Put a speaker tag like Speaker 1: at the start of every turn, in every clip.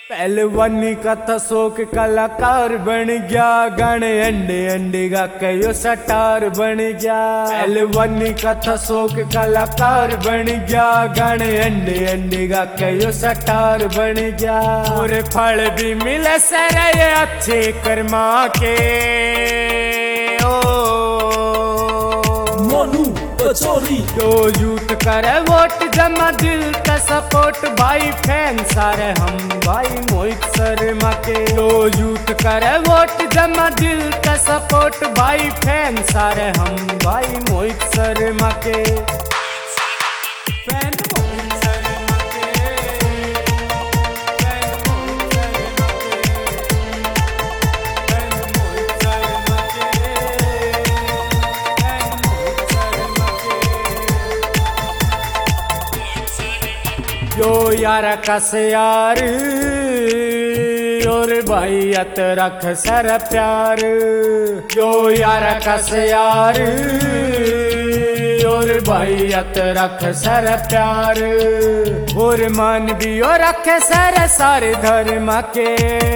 Speaker 1: पहलवानी का था शौक कलाकार बन गया, गाने अंडे अंडे गा के यो सटार बन गया। पहलवानी का था शौक कलाकार बन गया, गाने अंडे अंडे गा के यो सटार बन गया। और फल भी मिले सरे ये अच्छे कर्मा के।
Speaker 2: कचौरी
Speaker 1: जो यूथ करे वोट जमा दिल का सपोर्ट, भाई फैन सारे हम भाई मोहित शर्मा के। जो यूथ करे वोट जमा दिल का सपोर्ट, भाई फैन सारे हम भाई मोहित शर्मा के। फैन मोहित शर्मा के, फैन मोहित शर्मा के, फैन मोहित शर्मा के, फैन मोहित शर्मा के। यो यार कस यार और भाईयत रख सर प्यार। यो यार कस यार और भाईयत रख सर प्यार। और मान भी और रखे सर सारे धर्म के।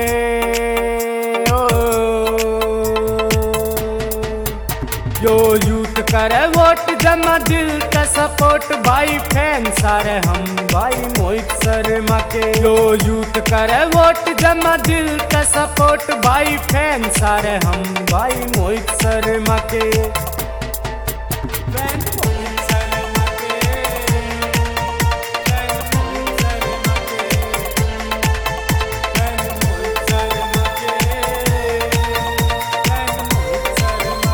Speaker 1: जो यूथ करे वोट जमा दिल का सपोर्ट, भाई फैन सारे हम भाई मोहित शर्मा के। जो यूथ करे वोट जमा दिल का सपोर्ट, भाई फैन सारे हम भाई मोहित शर्मा के। फैन मोहित शर्मा के, फैन मोहित शर्मा के, फैन मोहित शर्मा के, फैन मोहित शर्मा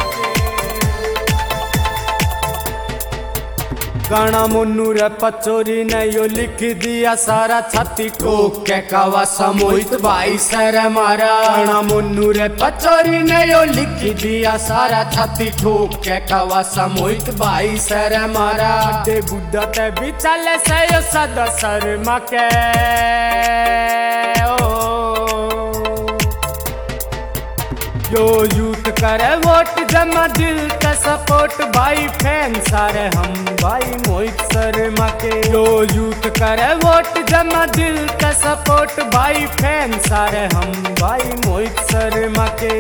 Speaker 1: के। गाना मुन्नू रे पचोरी ने यो लिख दिया सारा, छाती ठोक के कावा मोहित भाई सर मारा। गाना मुन्नू रे पचोरी ने यो लिख दिया सारा, छाती ठोक के कावा मोहित भाई सर मारा। दे बुद्धा ते भी चले से यो सदा शर्मा के। जो यूथ करे वोट जमा दिल का सपोर्ट, भाई फैन सारे हम भाई मोहित शर्मा के। जो यूथ करे वोट जमा दिल का सपोर्ट, भाई फैन सारे हम भाई मोहित शर्मा के।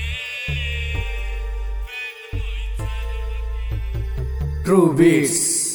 Speaker 1: True beats.